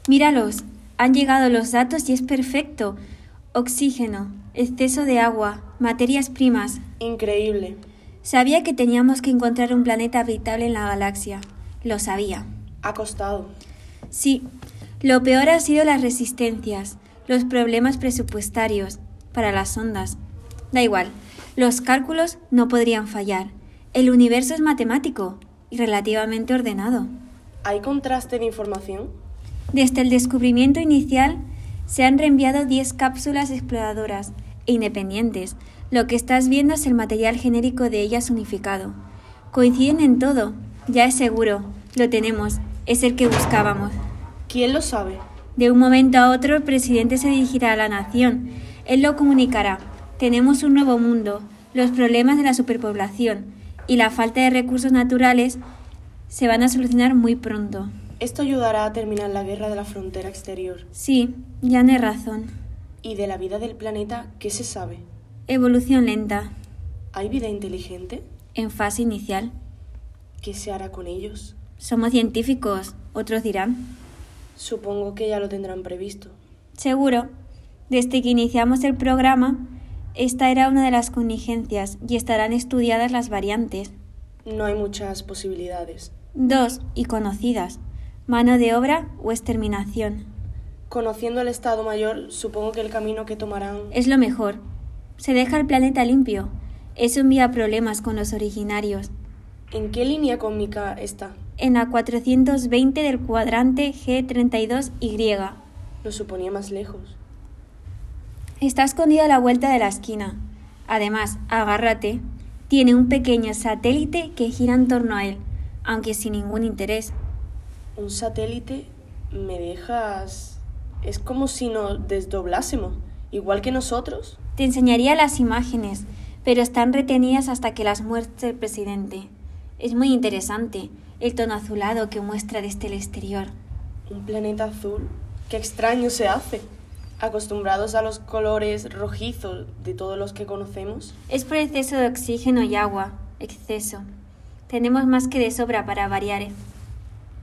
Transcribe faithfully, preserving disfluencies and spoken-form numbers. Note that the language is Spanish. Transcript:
Míralos, han llegado los datos y es perfecto. Oxígeno, exceso de agua, materias primas. Increíble. Sabía que teníamos que encontrar un planeta habitable en la galaxia. Lo sabía. Ha costado. Sí, lo peor ha sido las resistencias, los problemas presupuestarios para las sondas. Da igual, los cálculos no podrían fallar. El universo es matemático y relativamente ordenado. ¿Hay contraste de información? Desde el descubrimiento inicial se han reenviado diez cápsulas exploradoras e independientes. Lo que estás viendo es el material genérico de ellas unificado. Coinciden en todo, ya es seguro, lo tenemos, es el que buscábamos. ¿Quién lo sabe? De un momento a otro el presidente se dirigirá a la nación. Él lo comunicará. Tenemos un nuevo mundo, los problemas de la superpoblación y la falta de recursos naturales se van a solucionar muy pronto. Esto ayudará a terminar la guerra de la frontera exterior. Sí, ya no hay razón. ¿Y de la vida del planeta qué se sabe? Evolución lenta. ¿Hay vida inteligente? En fase inicial. ¿Qué se hará con ellos? Somos científicos, otros dirán. Supongo que ya lo tendrán previsto. Seguro. Desde que iniciamos el programa, esta era una de las contingencias y estarán estudiadas las variantes. No hay muchas posibilidades. Dos, y conocidas. Mano de obra o exterminación. Conociendo el Estado Mayor, supongo que el camino que tomarán... Es lo mejor. Se deja el planeta limpio. Eso envía problemas con los originarios. ¿En qué línea cósmica está? En la cuatrocientos veinte del cuadrante G treinta y dos Y. Lo suponía más lejos. Está escondido a la vuelta de la esquina. Además, agárrate, tiene un pequeño satélite que gira en torno a él, aunque sin ningún interés. ¿Un satélite? ¿Me dejas...? Es como si nos desdoblásemos, igual que nosotros. Te enseñaría las imágenes, pero están retenidas hasta que las muestre el presidente. Es muy interesante el tono azulado que muestra desde el exterior. ¿Un planeta azul? ¡Qué extraño se hace! Acostumbrados a los colores rojizos de todos los que conocemos. Es por exceso de oxígeno y agua. Exceso. Tenemos más que de sobra para variar.